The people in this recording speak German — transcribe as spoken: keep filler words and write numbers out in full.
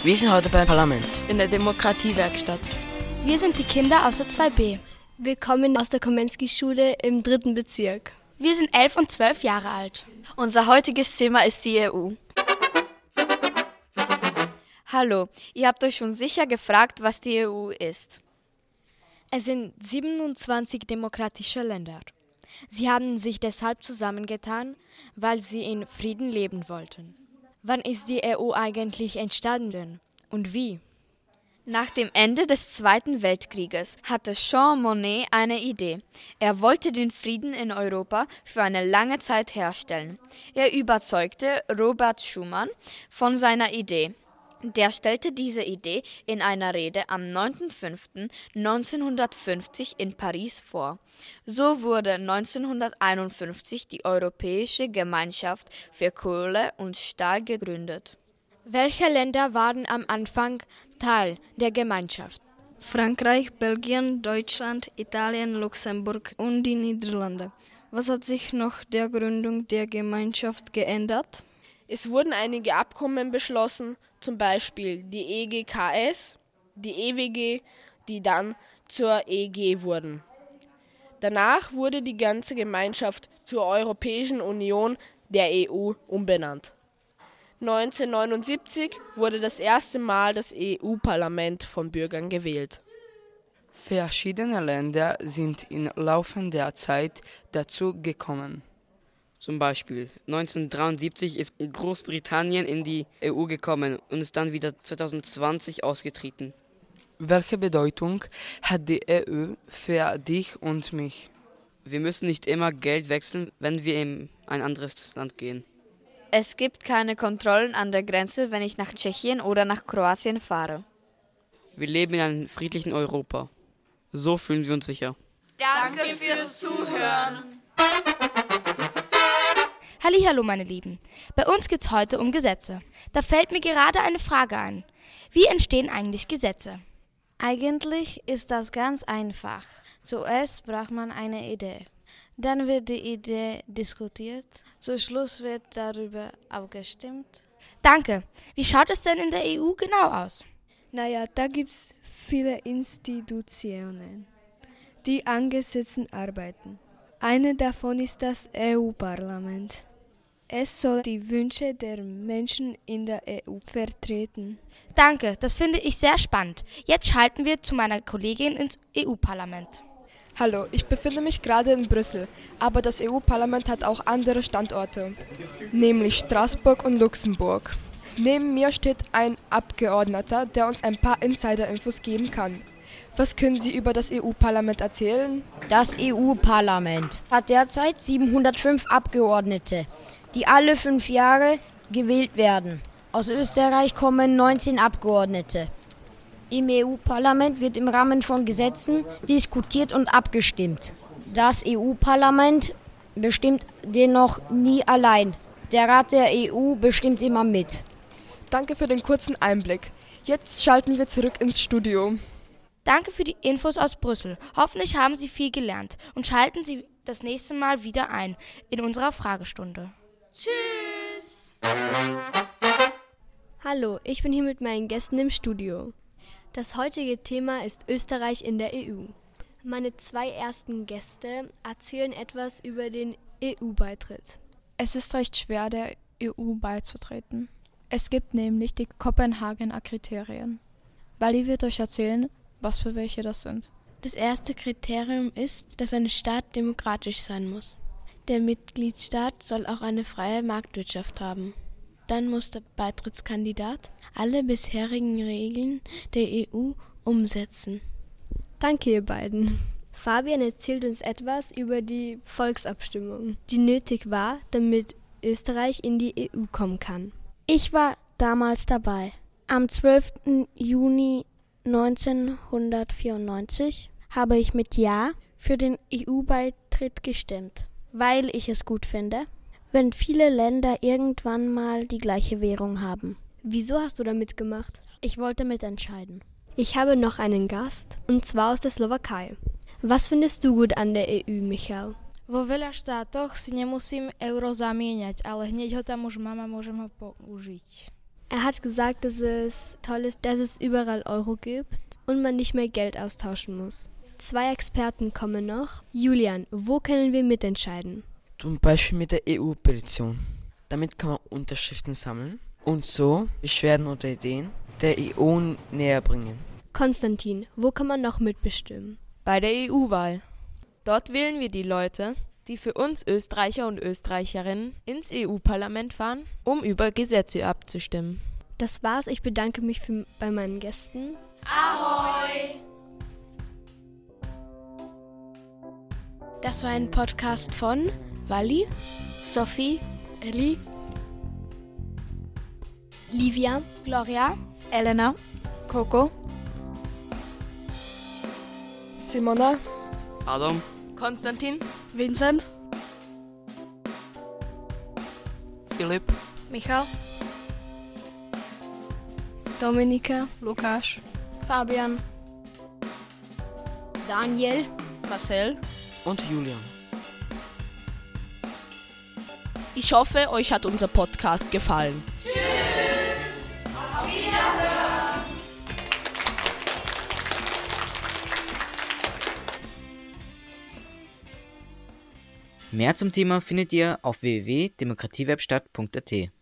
Wir sind heute beim Parlament. In der Demokratiewerkstatt. Wir sind die Kinder aus der zwei b. Wir kommen aus der Komensky-Schule im dritten Bezirk. Wir sind elf und zwölf Jahre alt. Unser heutiges Thema ist die E U. Hallo, ihr habt euch schon sicher gefragt, was die E U ist. Es sind siebenundzwanzig demokratische Länder. Sie haben sich deshalb zusammengetan, weil sie in Frieden leben wollten. Wann ist die E U eigentlich entstanden und wie? Nach dem Ende des Zweiten Weltkrieges hatte Jean Monnet eine Idee. Er wollte den Frieden in Europa für eine lange Zeit herstellen. Er überzeugte Robert Schuman von seiner Idee. Der stellte diese Idee in einer Rede am neunten fünften neunzehnhundertfünfzig in Paris vor. So wurde neunzehnhunderteinundfünfzig die Europäische Gemeinschaft für Kohle und Stahl gegründet. Welche Länder waren am Anfang Teil der Gemeinschaft? Frankreich, Belgien, Deutschland, Italien, Luxemburg und die Niederlande. Was hat sich nach der Gründung der Gemeinschaft geändert? Es wurden einige Abkommen beschlossen, zum Beispiel die E G K S, die E W G, die dann zur E G wurden. Danach wurde die ganze Gemeinschaft zur Europäischen Union, der E U, umbenannt. neunzehnhundertneunundsiebzig wurde das erste Mal das E U-Parlament von Bürgern gewählt. Verschiedene Länder sind im Laufe der Zeit dazu gekommen. Zum Beispiel neunzehnhundertdreiundsiebzig ist Großbritannien in die E U gekommen und ist dann wieder zweitausendzwanzig ausgetreten. Welche Bedeutung hat die E U für dich und mich? Wir müssen nicht immer Geld wechseln, wenn wir in ein anderes Land gehen. Es gibt keine Kontrollen an der Grenze, wenn ich nach Tschechien oder nach Kroatien fahre. Wir leben in einem friedlichen Europa. So fühlen wir uns sicher. Danke fürs Zuhören. Hallihallo, meine Lieben. Bei uns geht's heute um Gesetze. Da fällt mir gerade eine Frage ein. Wie entstehen eigentlich Gesetze? Eigentlich ist das ganz einfach. Zuerst braucht man eine Idee. Dann wird die Idee diskutiert. Zum Schluss wird darüber abgestimmt. Danke. Wie schaut es denn in der E U genau aus? Naja, da gibt es viele Institutionen, die an Gesetzen arbeiten. Eine davon ist das E U-Parlament. Es soll die Wünsche der Menschen in der E U vertreten. Danke, das finde ich sehr spannend. Jetzt schalten wir zu meiner Kollegin ins E U-Parlament. Hallo, ich befinde mich gerade in Brüssel, aber das E U-Parlament hat auch andere Standorte, nämlich Straßburg und Luxemburg. Neben mir steht ein Abgeordneter, der uns ein paar Insider-Infos geben kann. Was können Sie über das E U-Parlament erzählen? Das E U-Parlament hat derzeit siebenhundertfünf Abgeordnete, die alle fünf Jahre gewählt werden. Aus Österreich kommen neunzehn Abgeordnete. Im E U-Parlament wird im Rahmen von Gesetzen diskutiert und abgestimmt. Das E U-Parlament bestimmt dennoch nie allein. Der Rat der E U bestimmt immer mit. Danke für den kurzen Einblick. Jetzt schalten wir zurück ins Studio. Danke für die Infos aus Brüssel. Hoffentlich haben Sie viel gelernt und schalten Sie das nächste Mal wieder ein in unserer Fragestunde. Tschüss! Hallo, ich bin hier mit meinen Gästen im Studio. Das heutige Thema ist Österreich in der E U. Meine zwei ersten Gäste erzählen etwas über den E U-Beitritt. Es ist recht schwer, der E U beizutreten. Es gibt nämlich die Kopenhagener Kriterien. Wally wird euch erzählen, was für welche das sind. Das erste Kriterium ist, dass ein Staat demokratisch sein muss. Der Mitgliedstaat soll auch eine freie Marktwirtschaft haben. Dann muss der Beitrittskandidat alle bisherigen Regeln der E U umsetzen. Danke, ihr beiden. Fabian erzählt uns etwas über die Volksabstimmung, die nötig war, damit Österreich in die E U kommen kann. Ich war damals dabei. Am zwölften Juni neunzehnhundertvierundneunzig habe ich mit Ja für den E U-Beitritt gestimmt, weil ich es gut finde, wenn viele Länder irgendwann mal die gleiche Währung haben. Wieso hast du da mitgemacht? Ich wollte mitentscheiden. Ich habe noch einen Gast, und zwar aus der Slowakei. Was findest du gut an der E U, Michal? Vo veľa štátoch si nemusím euro zamieňať, ale hneď ho tam už mám a môžem ho použiť. Er hat gesagt, dass es toll ist, dass es überall Euro gibt und man nicht mehr Geld austauschen muss. Zwei Experten kommen noch. Julian, wo können wir mitentscheiden? Zum Beispiel mit der E U-Petition. Damit kann man Unterschriften sammeln und so Beschwerden oder Ideen der E U näher bringen. Konstantin, wo kann man noch mitbestimmen? Bei der E U-Wahl. Dort wählen wir die Leute, die für uns Österreicher und Österreicherinnen ins E U-Parlament fahren, um über Gesetze abzustimmen. Das war's. Ich bedanke mich für, bei meinen Gästen. Ahoi! Das war ein Podcast von Wally, Sophie, Ellie, Livia, Gloria, Elena, Coco, Simona, Adam, Konstantin, Vincent, Philipp, Michael, Dominika, Lukas, Fabian, Daniel, Marcel und Julian. Ich hoffe, euch hat unser Podcast gefallen. Tschüss! Auf Wiederhören! Mehr zum Thema findet ihr auf w w w punkt demokratiewerkstatt punkt a t.